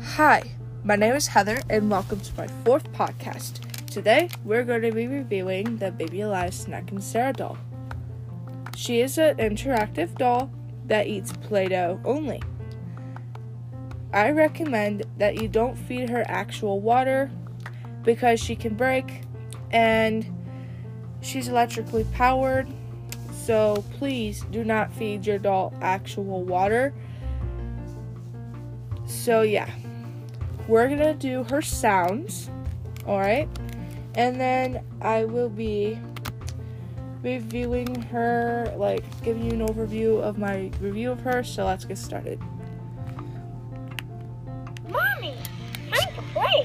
Hi, my name is Heather, and welcome to my fourth podcast. Today, we're going to be reviewing the Baby Alive Snack and Sarah doll. She is an interactive doll that eats Play-Doh only. I recommend that you don't feed her actual water because she can break, and she's electrically powered, so please do not feed your doll actual water. So yeah, we're gonna do her sounds, alright? And then I will be reviewing her, giving you an overview of my review of her, so let's get started. Mommy, time to play.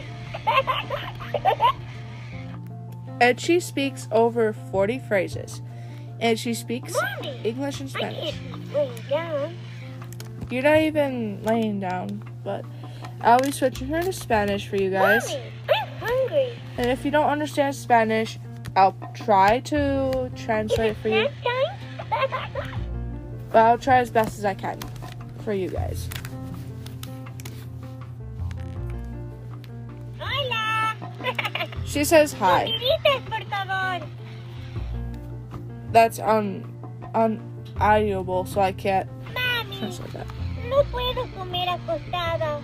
And she speaks over 40 phrases. And she speaks Mommy, English and I Spanish. can't lay down. You're not even laying down, but I'll be switching her to Spanish for you guys. Mommy, I'm hungry. And if you don't understand Spanish, I'll try to translate it for you. Snack time? But I'll try as best as I can for you guys. Hola. She says hi. Comiditas, por favor. That's unaudible, so I can't Mami, translate that. no puedo comer acostada.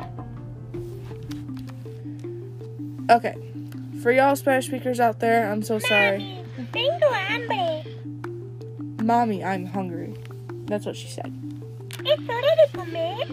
Okay. For y'all Spanish speakers out there, I'm so sorry. Mami, tengo hambre. Mommy, I'm hungry. That's what she said. Es hora de comer.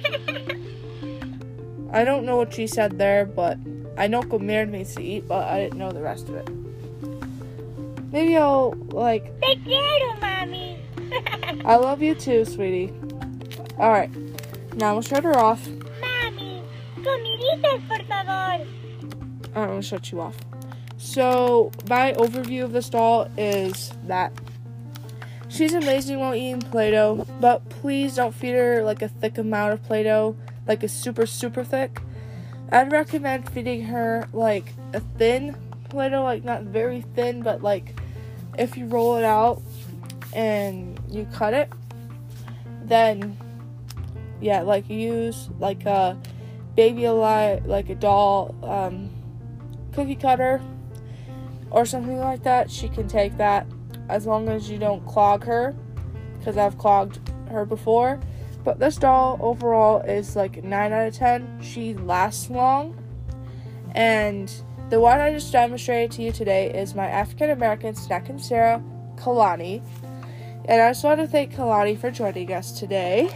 I don't know what she said there, but I know comer means to eat, but I didn't know the rest of it. Maybe I'll, Te quiero, mami. I love you too, sweetie. Alright, now we'll shut her off. Mami, comiditas, por favor. I'm going to shut you off. So, my overview of this doll is that she's amazing while eating Play-Doh, but please don't feed her a thick amount of Play-Doh, a super, super thick. I'd recommend feeding her a thin Play-Doh, not very thin, but if you roll it out and you cut it, then yeah, use a Baby Alive, a doll cookie cutter or something like that. She can take that as long as you don't clog her, because I've clogged her before. But this doll overall is 9 out of 10. She lasts long, and the one I just demonstrated to you today is my African American Snack and Sarah, Kalani. And I just want to thank Kalani for joining us today.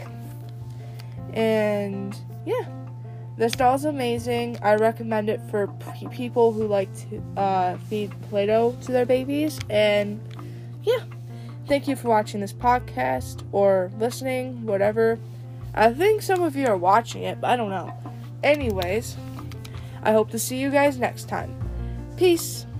And yeah, this doll is amazing. I recommend it for people who like to feed Play-Doh to their babies. And yeah, thank you for watching this podcast or listening, whatever. I think some of you are watching it, but I don't know. Anyways, I hope to see you guys next time. Peace.